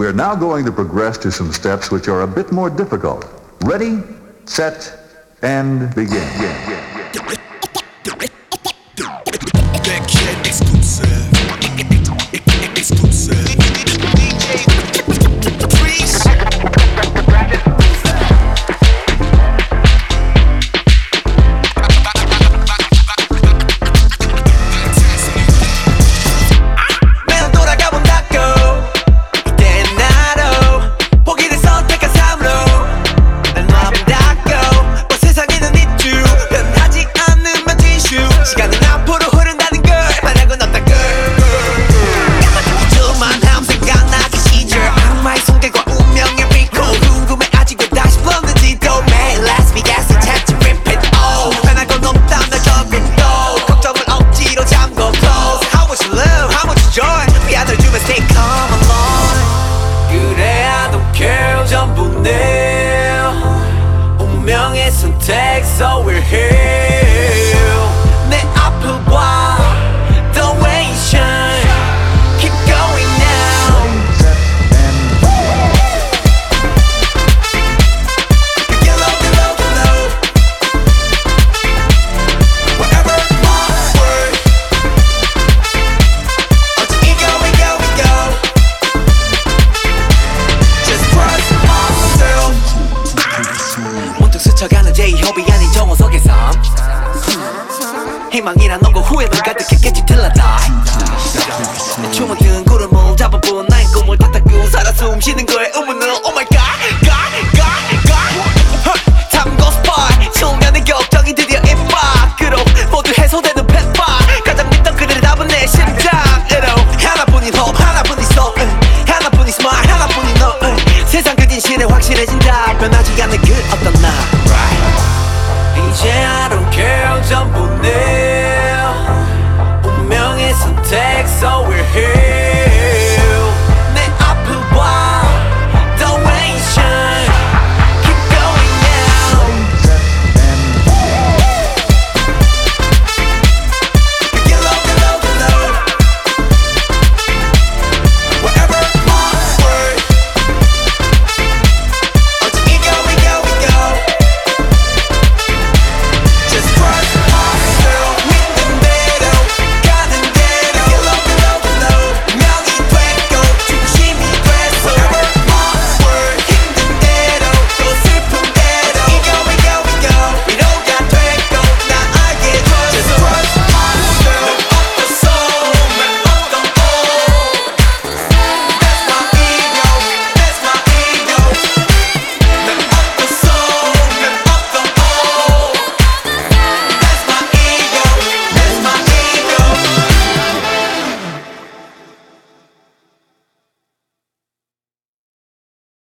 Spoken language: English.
We are now going to progress to some steps which are a bit more difficult. Ready, set, and begin. That kid exclusive. Exclusive. DJ Freeze. 매일 돌아가본다고 이땐 나로 포기를 선택한 삶으로 날 놔본다고 뭐 세상에는 있죠 변하지 않으면 티슈 시간은 앞으로 흐른다는 걸 말하고 넣었다 걸 이틀만 함 생각나기 시절 악마의 손길과 운명의 recall 궁금해 아직 왜 다시 불렀는지도 매일 Las Vegas을 찾지 repeat oh 변할 건 없다 날 적응도 걱정을 억지로 잠궈 close How much love, how much joy 위 안을 주면 stay calm alone 그래 I don't care 전부 내 운명의 선택 so we're here 내 앞을 봐 the way you shine keep going now get low, get low, get low wherever onward until we go, we go, we go just trust ourselves 문득 스쳐가는 제2호비 아닌 정호석의 삶 희망이란 없고 후회만 가득했겠지 till I die 내 춤은 든 구름을 잡아본 나의